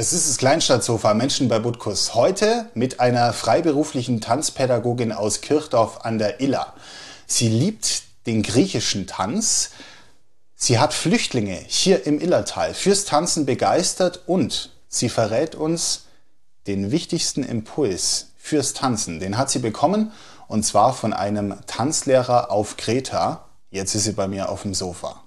Das ist das Kleinstadtsofa Menschen bei Butkus. Heute mit einer freiberuflichen Tanzpädagogin aus Kirchdorf an der Iller. Sie liebt den griechischen Tanz. Sie hat Flüchtlinge hier im Illertal fürs Tanzen begeistert und sie verrät uns den wichtigsten Impuls fürs Tanzen. Den hat sie bekommen und zwar von einem Tanzlehrer auf Kreta. Jetzt ist sie bei mir auf dem Sofa.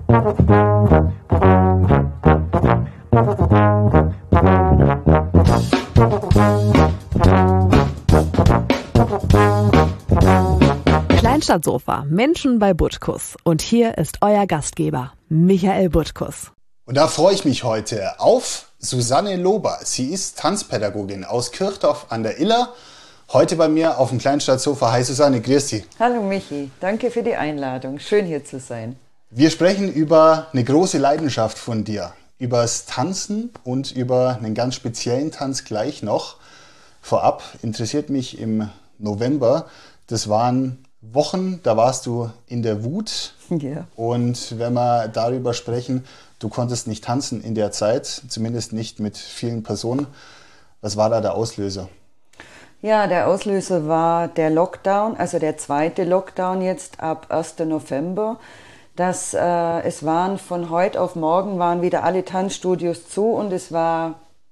Kleinstadtsofa, Menschen bei Butkus. Und hier ist euer Gastgeber, Michael Butkus. Und da freue ich mich heute auf Susanne Lober. Sie ist Tanzpädagogin aus Kirchdorf an der Iller. Heute bei mir auf dem Kleinstadtsofa. Hi Susanne, grüß dich. Hallo Michi, danke für die Einladung. Schön hier zu sein. Wir sprechen über eine große Leidenschaft von dir. Über das Tanzen und über einen ganz speziellen Tanz gleich noch. Vorab interessiert mich im November, das waren Wochen, da warst du in der Wut. Ja. Und wenn wir darüber sprechen, du konntest nicht tanzen in der Zeit, zumindest nicht mit vielen Personen. Was war da der Auslöser? Ja, der Auslöser war der Lockdown, also der zweite Lockdown jetzt ab 1. November. Es waren von heute auf morgen waren wieder alle Tanzstudios zu und es war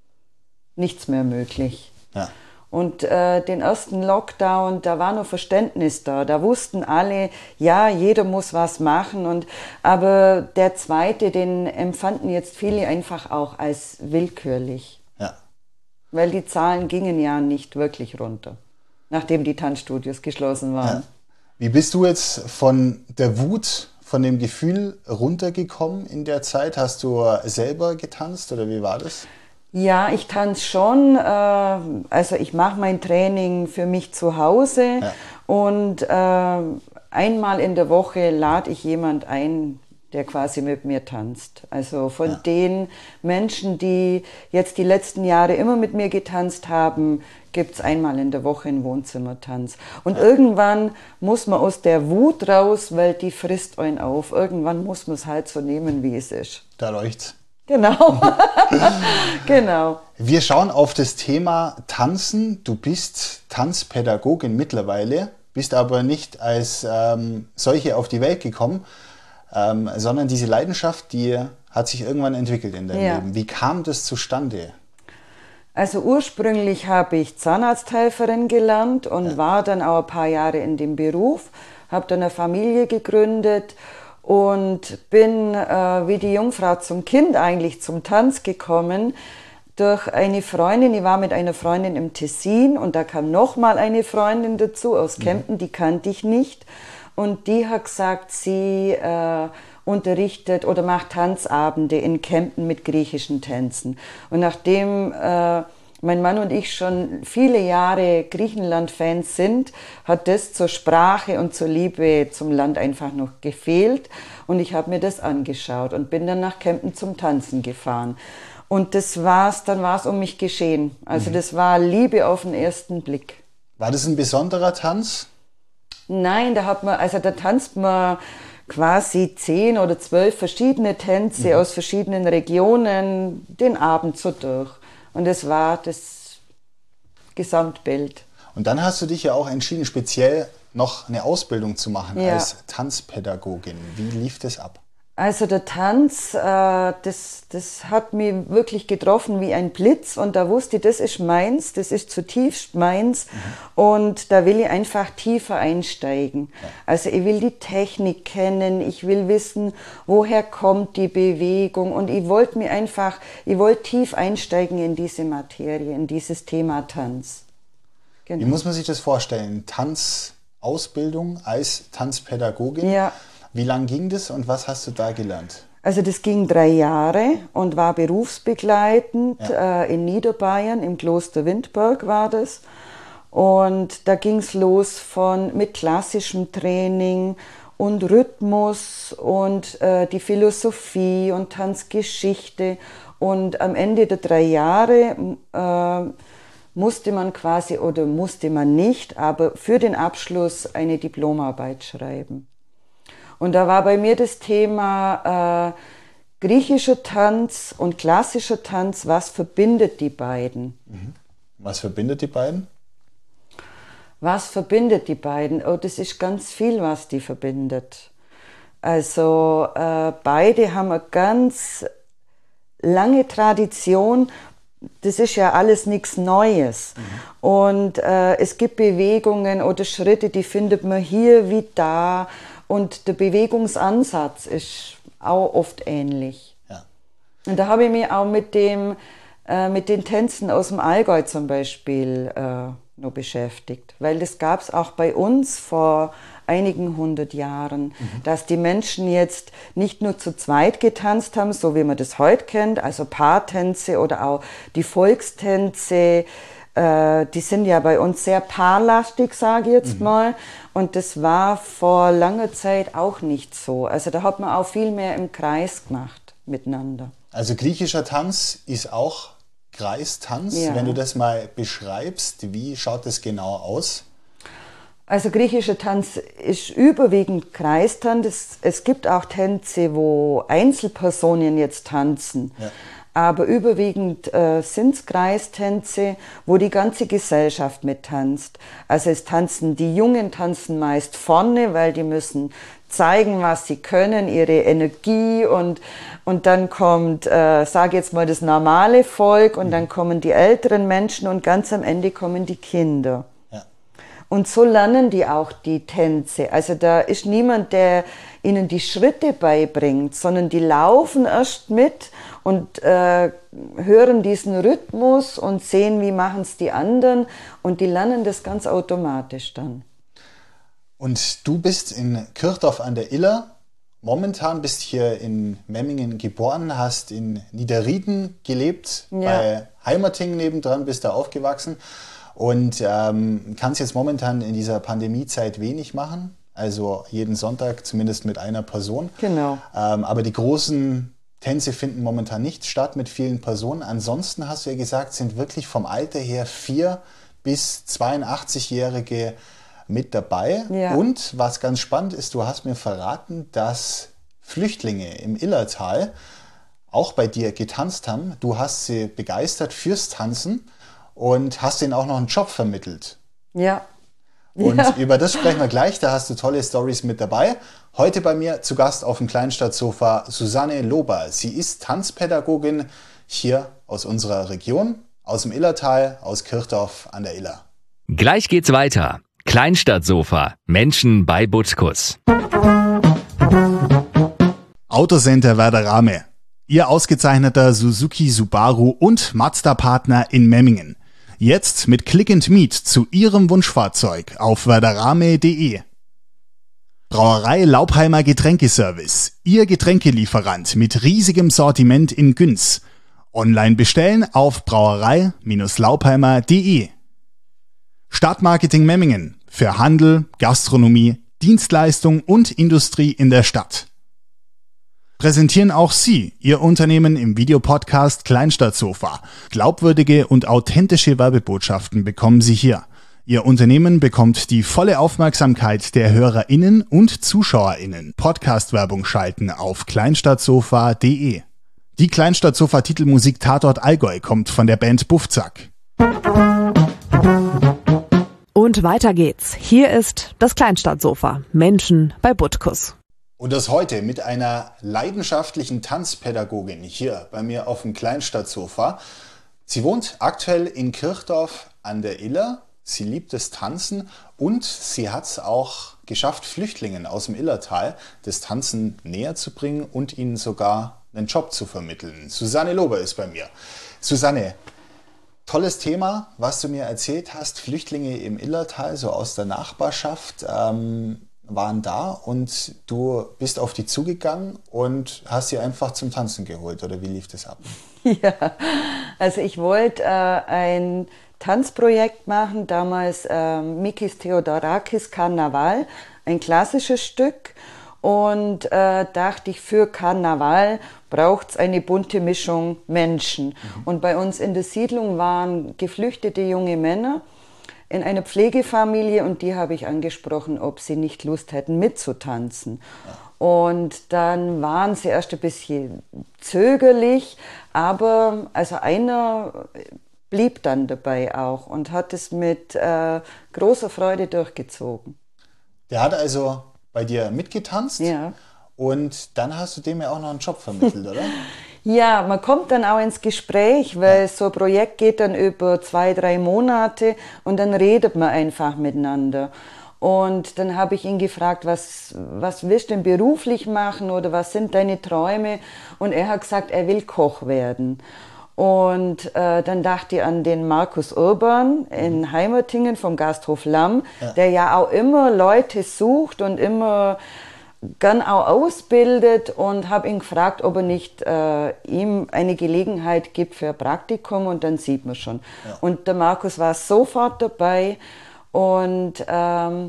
nichts mehr möglich. Ja. Und den ersten Lockdown, da war noch Verständnis da. Da wussten alle, ja, jeder muss was machen. Aber der zweite, den empfanden jetzt viele einfach auch als willkürlich. Ja. Weil die Zahlen gingen ja nicht wirklich runter, nachdem die Tanzstudios geschlossen waren. Ja. Wie bist du jetzt von der Wut, von dem Gefühl runtergekommen in der Zeit? Hast du selber getanzt oder wie war das? Ja, ich tanze schon. Also ich mache mein Training für mich zu Hause und einmal in der Woche lade ich jemand ein, der quasi mit mir tanzt. Also von den Menschen, die jetzt die letzten Jahre immer mit mir getanzt haben, gibt es einmal in der Woche einen Wohnzimmertanz. Und irgendwann muss man aus der Wut raus, weil die frisst einen auf. Irgendwann muss man es halt so nehmen, wie es ist. Da leucht's. Genau. Genau. Wir schauen auf das Thema Tanzen. Du bist Tanzpädagogin mittlerweile, bist aber nicht als solche auf die Welt gekommen, sondern diese Leidenschaft, die hat sich irgendwann entwickelt in deinem Leben. Wie kam das zustande? Also ursprünglich habe ich Zahnarzthelferin gelernt und war dann auch ein paar Jahre in dem Beruf, habe dann eine Familie gegründet und bin wie die Jungfrau zum Kind eigentlich zum Tanz gekommen durch eine Freundin. Ich war mit einer Freundin im Tessin und da kam nochmal eine Freundin dazu aus Kempten, die kannte ich nicht. Und die hat gesagt, sie unterrichtet oder macht Tanzabende in Kempten mit griechischen Tänzen. Und nachdem mein Mann und ich schon viele Jahre Griechenland-Fans sind, hat das zur Sprache und zur Liebe zum Land einfach noch gefehlt. Und ich habe mir das angeschaut und bin dann nach Kempten zum Tanzen gefahren. Und dann war es um mich geschehen. Also das war Liebe auf den ersten Blick. War das ein besonderer Tanz? Nein, da tanzt man quasi 10 oder 12 verschiedene Tänze aus verschiedenen Regionen den Abend so durch. Und es war das Gesamtbild. Und dann hast du dich ja auch entschieden, speziell noch eine Ausbildung zu machen als Tanzpädagogin. Wie lief das ab? Also der Tanz, das hat mich wirklich getroffen wie ein Blitz und da wusste ich, das ist meins, das ist zutiefst meins und da will ich einfach tiefer einsteigen. Ja. Also ich will die Technik kennen, ich will wissen, woher kommt die Bewegung und ich wollte tief einsteigen in diese Materie, in dieses Thema Tanz. Genau. Wie muss man sich das vorstellen? Tanzausbildung als Tanzpädagogin? Ja. Wie lang ging das und was hast du da gelernt? Also das ging 3 Jahre und war berufsbegleitend in Niederbayern, im Kloster Windberg war das. Und da ging es los mit klassischem Training und Rhythmus und die Philosophie und Tanzgeschichte. Und am Ende der 3 Jahre musste man nicht, aber für den Abschluss eine Diplomarbeit schreiben. Und da war bei mir das Thema griechischer Tanz und klassischer Tanz, was verbindet die beiden? Was verbindet die beiden? Was verbindet die beiden? Oh, das ist ganz viel, was die verbindet. Also beide haben eine ganz lange Tradition. Das ist ja alles nichts Neues. Und es gibt Bewegungen oder Schritte, die findet man hier wie da. Und der Bewegungsansatz ist auch oft ähnlich. Ja. Und da habe ich mich auch mit den Tänzen aus dem Allgäu zum Beispiel noch beschäftigt. Weil das gab es auch bei uns vor einigen 100 Jahren, dass die Menschen jetzt nicht nur zu zweit getanzt haben, so wie man das heute kennt, also Paartänze oder auch die Volkstänze, die sind ja bei uns sehr paarlastig, sage ich jetzt mal. Und das war vor langer Zeit auch nicht so. Also da hat man auch viel mehr im Kreis gemacht miteinander. Also griechischer Tanz ist auch Kreistanz. Ja. Wenn du das mal beschreibst, wie schaut das genau aus? Also griechischer Tanz ist überwiegend Kreistanz. Es gibt auch Tänze, wo Einzelpersonen jetzt tanzen. Ja. Aber überwiegend sind es Kreistänze, wo die ganze Gesellschaft mittanzt. Also die Jungen tanzen meist vorne, weil die müssen zeigen, was sie können, ihre Energie und dann kommt, sage jetzt mal, das normale Volk und dann kommen die älteren Menschen und ganz am Ende kommen die Kinder. Ja. Und so lernen die auch die Tänze. Also da ist niemand, der ihnen die Schritte beibringt, sondern die laufen erst mit und hören diesen Rhythmus und sehen, wie machen es die anderen und die lernen das ganz automatisch dann. Und du bist in Kirchdorf an der Iller. Momentan bist hier in Memmingen geboren, hast in Niederrieden gelebt, bei Heimerting nebendran, bist da aufgewachsen und kannst jetzt momentan in dieser Pandemiezeit wenig machen, also jeden Sonntag zumindest mit einer Person. Genau. Aber die großen Tänze finden momentan nicht statt mit vielen Personen. Ansonsten hast du ja gesagt, sind wirklich vom Alter her 4- bis 82-Jährige mit dabei. Ja. Und was ganz spannend ist, du hast mir verraten, dass Flüchtlinge im Illertal auch bei dir getanzt haben. Du hast sie begeistert fürs Tanzen und hast ihnen auch noch einen Job vermittelt. Ja. Und über das sprechen wir gleich, da hast du tolle Storys mit dabei. Heute bei mir zu Gast auf dem Kleinstadtsofa Susanne Lober. Sie ist Tanzpädagogin hier aus unserer Region, aus dem Illertal, aus Kirchdorf an der Iller. Gleich geht's weiter. Kleinstadtsofa. Menschen bei Butkus. Autocenter Werderame. Ihr ausgezeichneter Suzuki Subaru und Mazda-Partner in Memmingen. Jetzt mit Click and Meet zu Ihrem Wunschfahrzeug auf werderame.de. Brauerei Laubheimer Getränkeservice. Ihr Getränkelieferant mit riesigem Sortiment in Günz. Online bestellen auf brauerei-laubheimer.de. Stadtmarketing Memmingen. Für Handel, Gastronomie, Dienstleistung und Industrie in der Stadt. Präsentieren auch Sie Ihr Unternehmen im Videopodcast Kleinstadtsofa. Glaubwürdige und authentische Werbebotschaften bekommen Sie hier. Ihr Unternehmen bekommt die volle Aufmerksamkeit der HörerInnen und ZuschauerInnen. Podcast-Werbung schalten auf kleinstadtsofa.de. Die Kleinstadtsofa-Titelmusik Tatort Allgäu kommt von der Band Buffzack. Und weiter geht's. Hier ist das Kleinstadtsofa. Menschen bei Butkus. Und das heute mit einer leidenschaftlichen Tanzpädagogin hier bei mir auf dem Kleinstadtsofa. Sie wohnt aktuell in Kirchdorf an der Iller. Sie liebt das Tanzen und sie hat es auch geschafft, Flüchtlingen aus dem Illertal das Tanzen näher zu bringen und ihnen sogar einen Job zu vermitteln. Susanne Lober ist bei mir. Susanne, tolles Thema, was du mir erzählt hast. Flüchtlinge im Illertal, so aus der Nachbarschaft, waren da und du bist auf die zugegangen und hast sie einfach zum Tanzen geholt, oder wie lief das ab? Ja, also ich wollte ein Tanzprojekt machen, damals Mikis Theodorakis Karneval, ein klassisches Stück, und dachte ich, für Karneval braucht es eine bunte Mischung Menschen. Und bei uns in der Siedlung waren geflüchtete junge Männer, in einer Pflegefamilie und die habe ich angesprochen, ob sie nicht Lust hätten mitzutanzen. Ja. Und dann waren sie erst ein bisschen zögerlich, aber also einer blieb dann dabei auch und hat es mit großer Freude durchgezogen. Der hat also bei dir mitgetanzt? Ja. Und dann hast du dem ja auch noch einen Job vermittelt, oder? Ja, man kommt dann auch ins Gespräch, weil so ein Projekt geht dann über 2-3 Monate und dann redet man einfach miteinander. Und dann habe ich ihn gefragt, was willst du denn beruflich machen oder was sind deine Träume? Und er hat gesagt, er will Koch werden. Und dann dachte ich an den Markus Urban in Heimertingen vom Gasthof Lamm, der ja auch immer Leute sucht und immer gern auch ausbildet, und habe ihn gefragt, ob er nicht ihm eine Gelegenheit gibt für ein Praktikum, und dann sieht man schon. Ja. Und der Markus war sofort dabei und der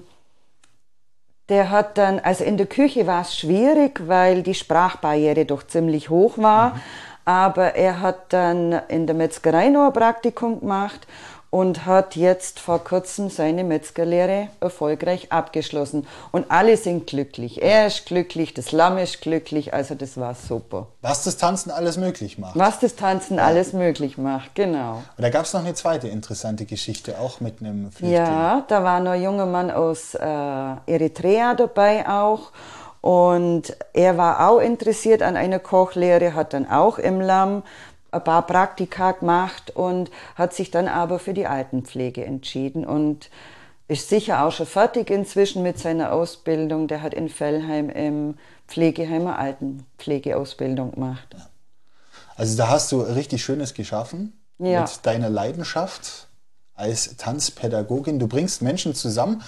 hat dann, also in der Küche war es schwierig, weil die Sprachbarriere doch ziemlich hoch war, aber er hat dann in der Metzgerei noch ein Praktikum gemacht und hat jetzt vor kurzem seine Metzgerlehre erfolgreich abgeschlossen. Und alle sind glücklich. Er ist glücklich, das Lamm ist glücklich, also das war super. Was das Tanzen alles möglich macht. Was das Tanzen alles möglich macht, genau. Und da gab es noch eine zweite interessante Geschichte, auch mit einem Flüchtling. Ja, da war noch ein junger Mann aus Eritrea dabei auch. Und er war auch interessiert an einer Kochlehre, hat dann auch im Lamm ein paar Praktika gemacht und hat sich dann aber für die Altenpflege entschieden und ist sicher auch schon fertig inzwischen mit seiner Ausbildung. Der hat in Vellheim im Pflegeheim eine Altenpflegeausbildung gemacht. Also da hast du richtig Schönes geschaffen mit deiner Leidenschaft als Tanzpädagogin. Du bringst Menschen zusammen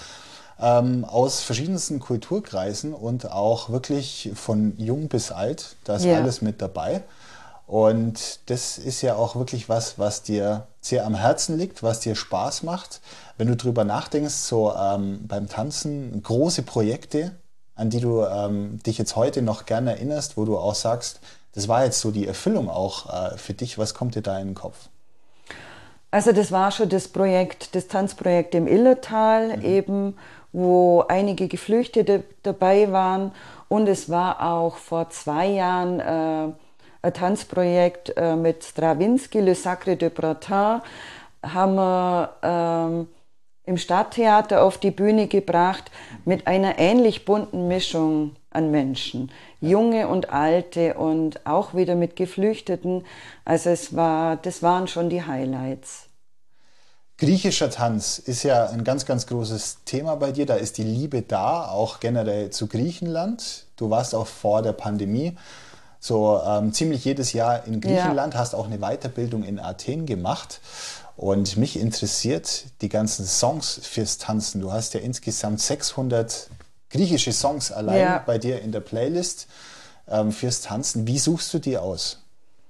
aus verschiedensten Kulturkreisen und auch wirklich von jung bis alt. Da ist alles mit dabei. Und das ist ja auch wirklich was dir sehr am Herzen liegt, was dir Spaß macht. Wenn du drüber nachdenkst, so beim Tanzen, große Projekte, an die du dich jetzt heute noch gerne erinnerst, wo du auch sagst, das war jetzt so die Erfüllung auch für dich. Was kommt dir da in den Kopf? Also das war schon das Tanzprojekt im Illertal eben, wo einige Geflüchtete dabei waren. Und es war auch vor 2 Jahren ein Tanzprojekt mit Stravinsky, Le Sacre de Printemps, haben wir im Stadttheater auf die Bühne gebracht mit einer ähnlich bunten Mischung an Menschen, junge und alte und auch wieder mit Geflüchteten. Also das waren schon die Highlights. Griechischer Tanz ist ja ein ganz, ganz großes Thema bei dir. Da ist die Liebe da, auch generell zu Griechenland. Du warst auch vor der Pandemie so ziemlich jedes Jahr in Griechenland, hast auch eine Weiterbildung in Athen gemacht. Und mich interessiert die ganzen Songs fürs Tanzen. Du hast ja insgesamt 600 griechische Songs allein bei dir in der Playlist fürs Tanzen. Wie suchst du die aus?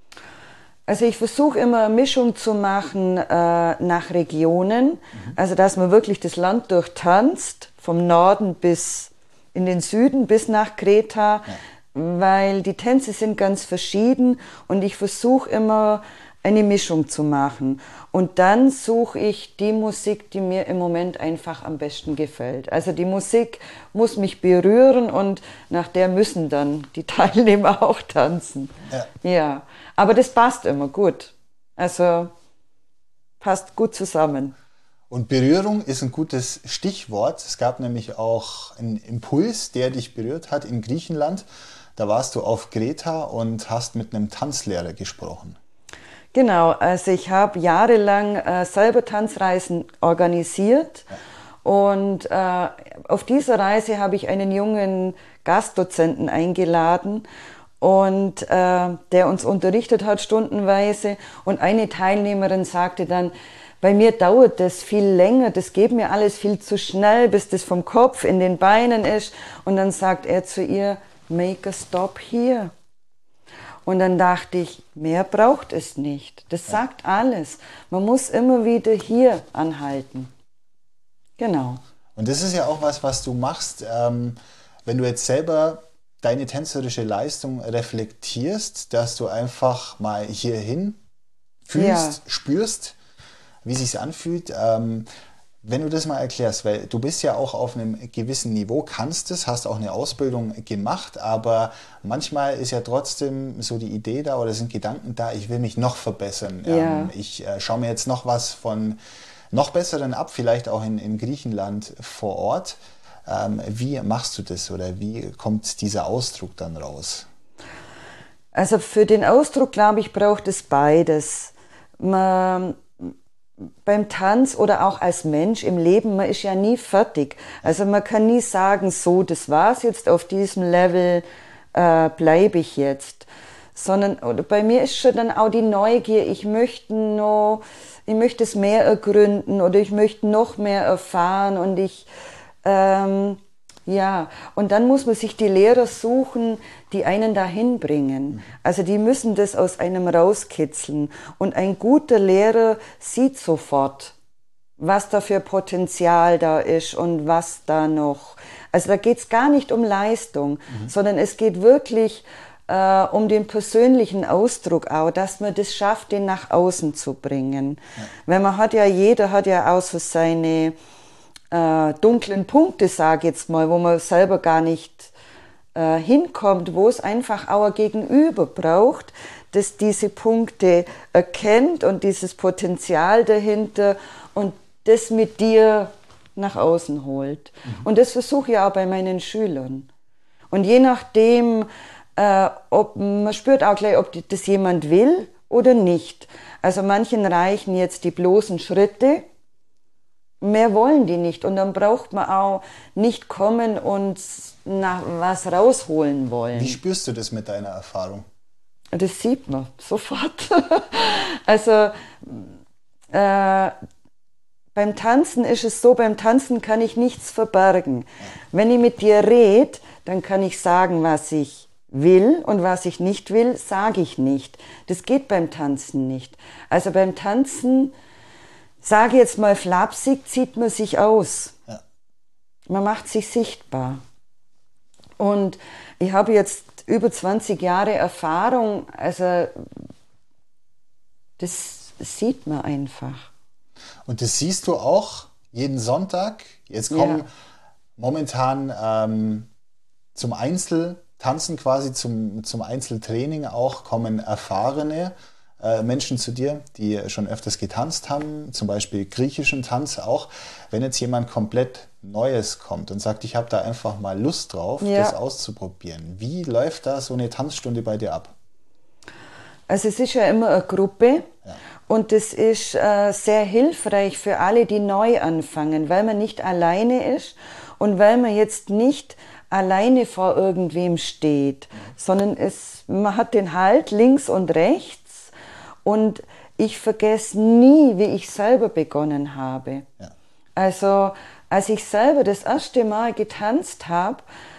Also ich versuche immer eine Mischung zu machen nach Regionen. Also dass man wirklich das Land durchtanzt, vom Norden bis in den Süden, bis nach Kreta. Ja. Weil die Tänze sind ganz verschieden und ich versuche immer eine Mischung zu machen. Und dann suche ich die Musik, die mir im Moment einfach am besten gefällt. Also die Musik muss mich berühren und nach der müssen dann die Teilnehmer auch tanzen. Ja, aber das passt immer gut. Also passt gut zusammen. Und Berührung ist ein gutes Stichwort. Es gab nämlich auch einen Impuls, der dich berührt hat in Griechenland. Da warst du auf Kreta und hast mit einem Tanzlehrer gesprochen. Genau, also ich habe jahrelang selber Tanzreisen organisiert und auf dieser Reise habe ich einen jungen Gastdozenten eingeladen und der uns unterrichtet hat stundenweise, und eine Teilnehmerin sagte dann, bei mir dauert das viel länger, das geht mir alles viel zu schnell, bis das vom Kopf in den Beinen ist, und dann sagt er zu ihr, make a stop here. Und dann dachte ich, mehr braucht es nicht. Das sagt alles. Man muss immer wieder hier anhalten. Genau. Und das ist ja auch was du machst, wenn du jetzt selber deine tänzerische Leistung reflektierst, dass du einfach mal hierhin fühlst, spürst, wie es sich anfühlt. Wenn du das mal erklärst, weil du bist ja auch auf einem gewissen Niveau, kannst es, hast auch eine Ausbildung gemacht, aber manchmal ist ja trotzdem so die Idee da oder sind Gedanken da, ich will mich noch verbessern. Ja. Ich schaue mir jetzt noch was von noch Besseren ab, vielleicht auch in Griechenland vor Ort. Wie machst du das oder wie kommt dieser Ausdruck dann raus? Also für den Ausdruck, glaube ich, braucht es beides. Beim Tanz oder auch als Mensch im Leben, man ist ja nie fertig. Also man kann nie sagen, so, das war's jetzt, auf diesem Level bleibe ich jetzt. Sondern oder bei mir ist schon dann auch die Neugier, ich möchte es mehr ergründen oder ich möchte noch mehr erfahren und und dann muss man sich die Lehrer suchen, die einen dahin bringen. Also die müssen das aus einem rauskitzeln. Und ein guter Lehrer sieht sofort, was da für Potenzial da ist und was da noch. Also da geht es gar nicht um Leistung, sondern es geht wirklich um den persönlichen Ausdruck auch, dass man das schafft, den nach außen zu bringen. Ja. Weil jeder hat ja auch so seine dunklen Punkte, sage ich jetzt mal, wo man selber gar nicht hinkommt, wo es einfach auch ein Gegenüber braucht, das diese Punkte erkennt und dieses Potenzial dahinter und das mit dir nach außen holt. Und das versuche ich auch bei meinen Schülern. Und je nachdem, man spürt auch gleich, ob das jemand will oder nicht. Also manchen reichen jetzt die bloßen Schritte, mehr wollen die nicht und dann braucht man auch nicht kommen und nach was rausholen wollen. Wie spürst du das mit deiner Erfahrung? Das sieht man sofort. Also beim Tanzen ist es so, beim Tanzen kann ich nichts verbergen. Wenn ich mit dir rede, dann kann ich sagen, was ich will und was ich nicht will, sage ich nicht. Das geht beim Tanzen nicht. Also beim Tanzen, sage jetzt mal flapsig, zieht man sich aus. Ja. Man macht sich sichtbar. Und ich habe jetzt über 20 Jahre Erfahrung, also das sieht man einfach. Und das siehst du auch jeden Sonntag? Jetzt kommen momentan zum Einzeltanzen quasi, zum Einzeltraining auch, kommen erfahrene Menschen zu dir, die schon öfters getanzt haben, zum Beispiel griechischen Tanz auch. Wenn jetzt jemand komplett Neues kommt und sagt, ich habe da einfach mal Lust drauf, das auszuprobieren. Wie läuft da so eine Tanzstunde bei dir ab? Also es ist ja immer eine Gruppe und das ist sehr hilfreich für alle, die neu anfangen, weil man nicht alleine ist und weil man jetzt nicht alleine vor irgendwem steht, sondern man hat den Halt links und rechts. Und ich vergesse nie, wie ich selber begonnen habe. Ja. Also, als ich selber das erste Mal getanzt habe,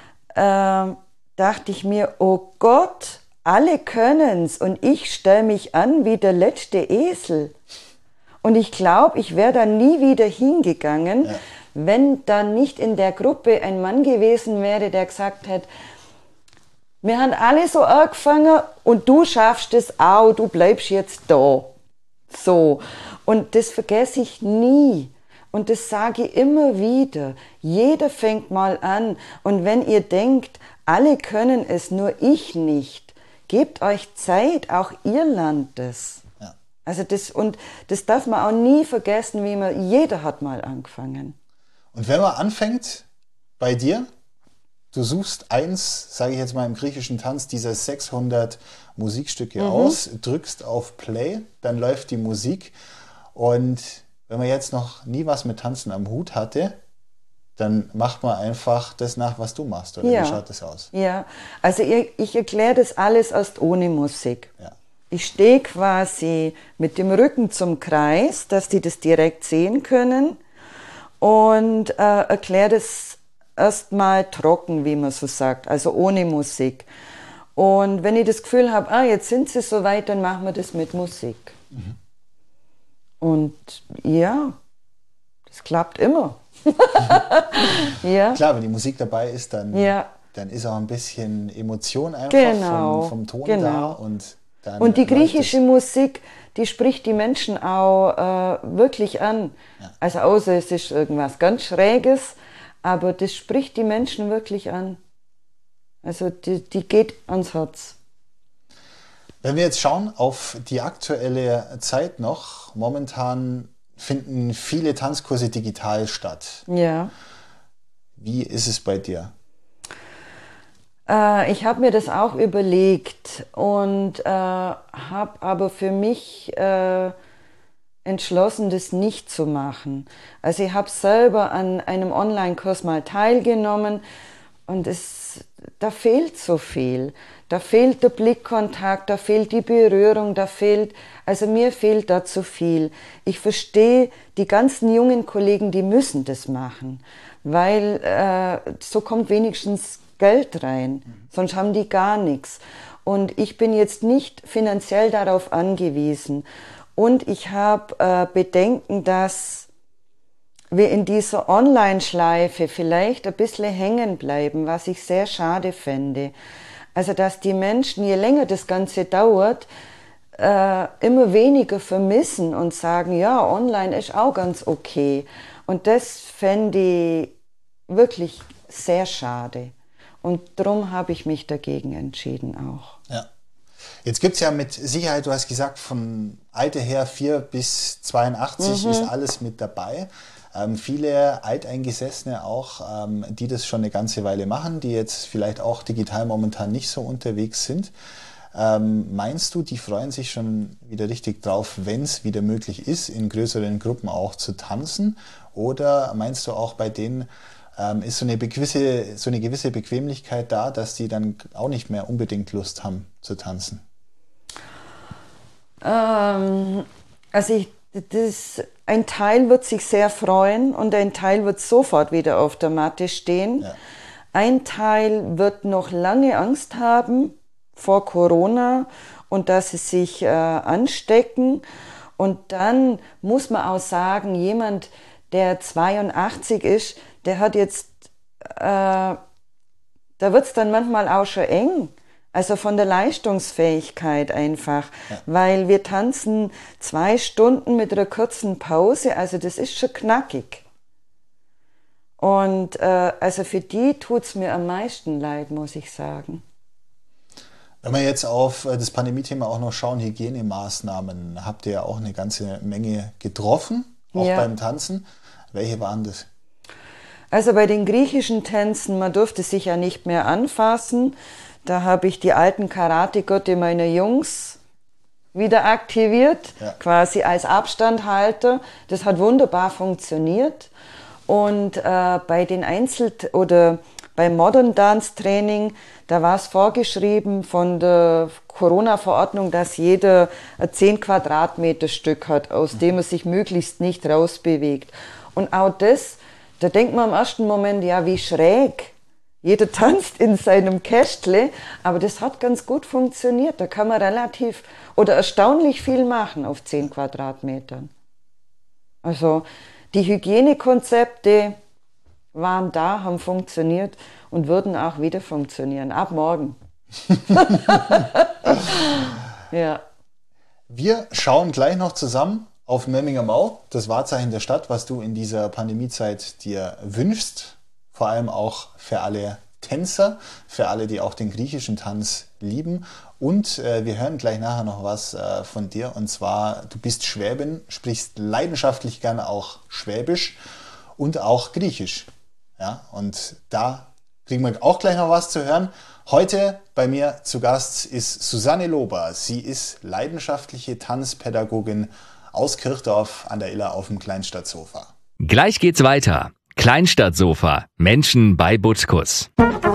dachte ich mir, oh Gott, alle können's und ich stelle mich an wie der letzte Esel. Und ich glaube, ich wäre da nie wieder hingegangen, wenn dann nicht in der Gruppe ein Mann gewesen wäre, der gesagt hat, wir haben alle so angefangen und du schaffst es auch, du bleibst jetzt da. So. Und das vergesse ich nie. Und das sage ich immer wieder. Jeder fängt mal an. Und wenn ihr denkt, alle können es, nur ich nicht, gebt euch Zeit, auch ihr lernt es. Ja. Also das darf man auch nie vergessen, jeder hat mal angefangen. Und wenn man anfängt bei dir, du suchst eins, sage ich jetzt mal im griechischen Tanz, dieser 600 Musikstücke aus, drückst auf Play, dann läuft die Musik. Und wenn man jetzt noch nie was mit Tanzen am Hut hatte, dann macht man einfach das nach, was du machst. Oder wie schaut das aus? Ja, also ich erkläre das alles erst ohne Musik. Ja. Ich stehe quasi mit dem Rücken zum Kreis, dass die das direkt sehen können und erkläre das erstmal trocken, wie man so sagt, also ohne Musik. Und wenn ich das Gefühl habe, jetzt sind sie soweit, dann machen wir das mit Musik. Und ja, das klappt immer. Klar, wenn die Musik dabei ist, dann ist auch ein bisschen Emotion einfach vom Ton da. Und dann und die läuft griechische es. Musik, die spricht die Menschen auch wirklich an. Ja. Also außer es ist irgendwas ganz Schräges, aber das spricht die Menschen wirklich an. Also die geht ans Herz. Wenn wir jetzt schauen auf die aktuelle Zeit noch, momentan finden viele Tanzkurse digital statt. Ja. Wie ist es bei dir? Ich habe mir das auch überlegt und habe aber für mich entschlossen, das nicht zu machen. Also ich habe selber an einem Online-Kurs mal teilgenommen und da fehlt so viel. Da fehlt der Blickkontakt, da fehlt die Berührung, also mir fehlt da zu viel. Ich verstehe die ganzen jungen Kollegen, die müssen das machen, weil so kommt wenigstens Geld rein, sonst haben die gar nichts. Und ich bin jetzt nicht finanziell darauf angewiesen. Und ich habe Bedenken, dass wir in dieser Online-Schleife vielleicht ein bisschen hängen bleiben, was ich sehr schade fände. Also dass die Menschen, je länger das Ganze dauert, immer weniger vermissen und sagen, ja, online ist auch ganz okay. Und das fände ich wirklich sehr schade. Und darum habe ich mich dagegen entschieden auch. Ja. Jetzt gibt es ja mit Sicherheit, du hast gesagt, von Alter her 4 bis 82 ist alles mit dabei. Viele Alteingesessene auch, die das schon eine ganze Weile machen, die jetzt vielleicht auch digital momentan nicht so unterwegs sind. Meinst du, die freuen sich schon wieder richtig drauf, wenn es wieder möglich ist, in größeren Gruppen auch zu tanzen? Oder meinst du auch bei denen, ist so eine gewisse Bequemlichkeit da, dass die dann auch nicht mehr unbedingt Lust haben zu tanzen? Ein Teil wird sich sehr freuen und ein Teil wird sofort wieder auf der Matte stehen. Ja. Ein Teil wird noch lange Angst haben vor Corona und dass sie sich anstecken. Und dann muss man auch sagen, jemand, der 82 ist, der hat jetzt, da wird es dann manchmal auch schon eng. Also von der Leistungsfähigkeit einfach, weil wir tanzen 2 Stunden mit einer kurzen Pause, also das ist schon knackig. Und also für die tut's mir am meisten leid, muss ich sagen. Wenn wir jetzt auf das Pandemie-Thema auch noch schauen, Hygienemaßnahmen, habt ihr ja auch eine ganze Menge getroffen, auch beim Tanzen. Welche waren das? Also bei den griechischen Tänzen, man durfte sich ja nicht mehr anfassen. Da habe ich die alten Karate-Gurte meiner Jungs wieder aktiviert, quasi als Abstandhalter. Das hat wunderbar funktioniert. Und bei den beim Modern Dance Training, da war es vorgeschrieben von der Corona-Verordnung, dass jeder ein 10 Quadratmeter Stück hat, aus dem er sich möglichst nicht rausbewegt. Und auch das, da denkt man im ersten Moment, ja, wie schräg. Jeder tanzt in seinem Kästle, aber das hat ganz gut funktioniert. Da kann man erstaunlich viel machen auf 10 Quadratmetern. Also die Hygienekonzepte waren da, haben funktioniert und würden auch wieder funktionieren. Ab morgen. Ja. Wir schauen gleich noch zusammen auf Memminger Mau, das Wahrzeichen der Stadt, was du in dieser Pandemiezeit dir wünschst. Vor allem auch für alle Tänzer, für alle, die auch den griechischen Tanz lieben. Und wir hören gleich nachher noch was von dir. Und zwar, du bist Schwäbin, sprichst leidenschaftlich gerne auch Schwäbisch und auch Griechisch. Ja, und da kriegen wir auch gleich noch was zu hören. Heute bei mir zu Gast ist Susanne Lober. Sie ist leidenschaftliche Tanzpädagogin aus Kirchdorf an der Iller auf dem Kleinstadtsofa. Gleich geht's weiter. Kleinstadtsofa. Menschen bei Butkus.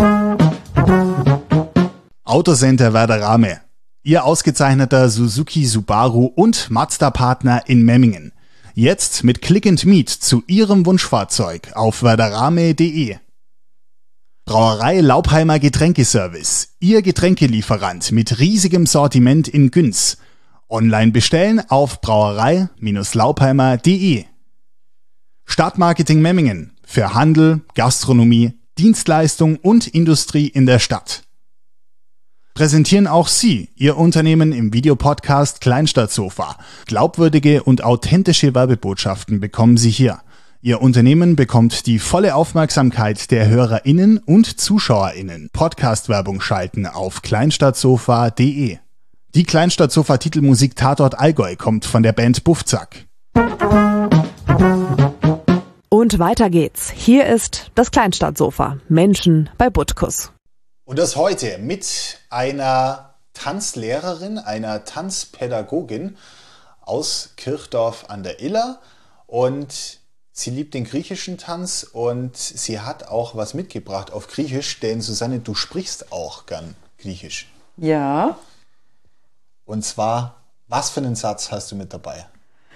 Autocenter Werder Rame. Ihr ausgezeichneter Suzuki, Subaru und Mazda-Partner in Memmingen. Jetzt mit Click and Meet zu Ihrem Wunschfahrzeug auf werderrame.de. Brauerei Laubheimer Getränkeservice. Ihr Getränkelieferant mit riesigem Sortiment in Günz. Online bestellen auf brauerei-laubheimer.de. Stadtmarketing Memmingen. Für Handel, Gastronomie, Dienstleistung und Industrie in der Stadt. präsentieren auch Sie Ihr Unternehmen im Videopodcast Kleinstadtsofa. Glaubwürdige und authentische Werbebotschaften bekommen Sie hier. Ihr Unternehmen bekommt die volle Aufmerksamkeit der HörerInnen und ZuschauerInnen. Podcast-Werbung schalten auf kleinstadtsofa.de. Die Kleinstadtsofa-Titelmusik Tatort Allgäu kommt von der Band Buffzack. Und weiter geht's. Hier ist das Kleinstadtsofa. Menschen bei Butkus. Und das heute mit einer Tanzlehrerin, einer Tanzpädagogin aus Kirchdorf an der Iller. Und sie liebt den griechischen Tanz und sie hat auch was mitgebracht auf Griechisch, denn Susanne, du sprichst auch gern Griechisch. Ja. Und zwar, was für einen Satz hast du mit dabei?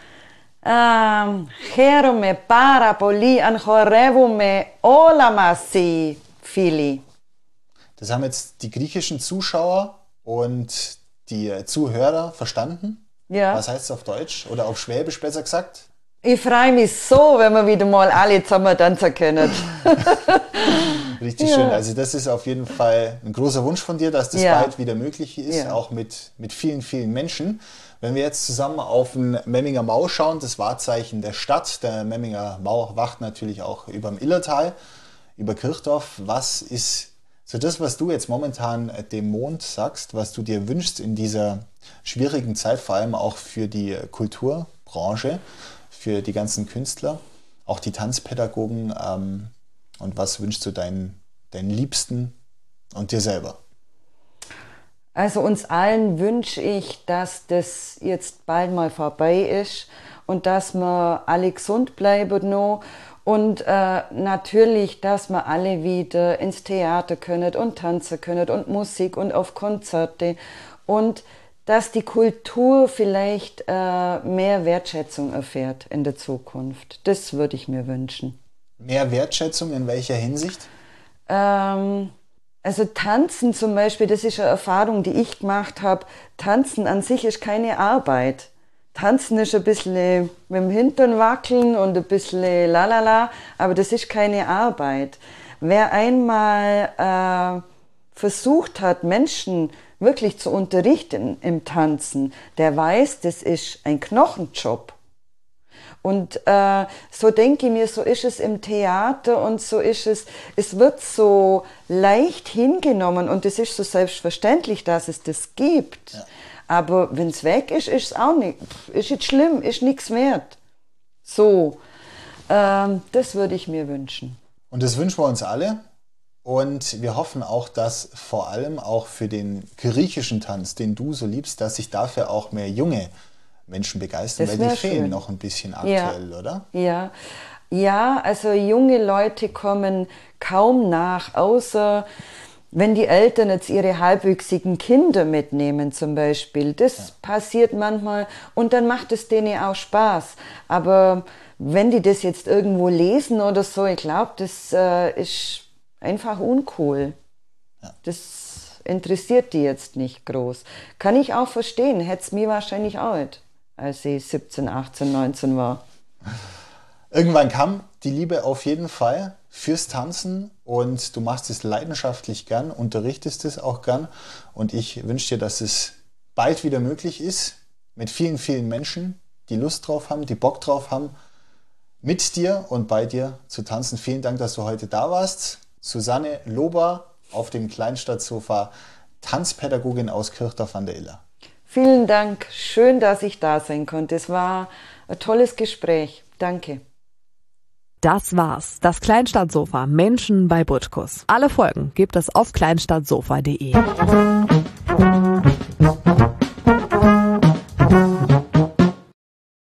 Χαίρομαι πάρα πολύ αν χορεύουμε όλα μαζί, φίλοι. Das haben jetzt die griechischen Zuschauer und die Zuhörer verstanden. Ja. Was heißt es auf Deutsch oder auf Schwäbisch besser gesagt? Ich freue mich so, wenn wir wieder mal alle zusammen tanzen können. Richtig schön. Also das ist auf jeden Fall ein großer Wunsch von dir, dass das bald wieder möglich ist, auch mit vielen, vielen Menschen. Wenn wir jetzt zusammen auf den Memminger Mau schauen, das Wahrzeichen der Stadt, der Memminger Mau wacht natürlich auch über dem Illertal, über Kirchdorf. Was ist so das, was du jetzt momentan dem Mond sagst, was du dir wünschst in dieser schwierigen Zeit, vor allem auch für die Kulturbranche, für die ganzen Künstler, auch die Tanzpädagogen, und was wünschst du deinen Liebsten und dir selber? Also uns allen wünsche ich, dass das jetzt bald mal vorbei ist und dass wir alle gesund bleiben noch. Und natürlich, dass wir alle wieder ins Theater können und tanzen können und Musik und auf Konzerte. Und dass die Kultur vielleicht mehr Wertschätzung erfährt in der Zukunft. Das würde ich mir wünschen. Mehr Wertschätzung in welcher Hinsicht? Also Tanzen zum Beispiel, das ist eine Erfahrung, die ich gemacht habe. Tanzen an sich ist keine Arbeit. Tanzen ist ein bisschen mit dem Hintern wackeln und ein bisschen lalala, aber das ist keine Arbeit. Wer einmal versucht hat, Menschen wirklich zu unterrichten im Tanzen, der weiß, das ist ein Knochenjob. Und so denke ich mir, so ist es im Theater und so ist es wird so leicht hingenommen und es ist so selbstverständlich, dass es das gibt. Ja. Aber wenn es weg ist, ist es auch nicht, ist jetzt schlimm, ist nichts wert. So, das würde ich mir wünschen. Und das wünschen wir uns alle. Und wir hoffen auch, dass vor allem auch für den griechischen Tanz, den du so liebst, dass sich dafür auch mehr junge Menschen begeistern, weil die fehlen noch ein bisschen aktuell, oder? Ja, also junge Leute kommen kaum nach, außer wenn die Eltern jetzt ihre halbwüchsigen Kinder mitnehmen zum Beispiel. Das passiert manchmal und dann macht es denen auch Spaß. Aber wenn die das jetzt irgendwo lesen oder so, ich glaube, das ist einfach uncool. Ja. Das interessiert die jetzt nicht groß. Kann ich auch verstehen, hätte es mir wahrscheinlich auch nicht, als ich 17, 18, 19 war. Irgendwann kam die Liebe auf jeden Fall fürs Tanzen und du machst es leidenschaftlich gern, unterrichtest es auch gern und ich wünsche dir, dass es bald wieder möglich ist, mit vielen, vielen Menschen, die Lust drauf haben, die Bock drauf haben, mit dir und bei dir zu tanzen. Vielen Dank, dass du heute da warst. Susanne Lober auf dem Kleinstadtsofa, Tanzpädagogin aus Kirchdorf an der Iller. Vielen Dank, schön, dass ich da sein konnte. Es war ein tolles Gespräch. Danke. Das war's. Das Kleinstadtsofa. Menschen bei Butkus. Alle Folgen gibt es auf kleinstadtsofa.de.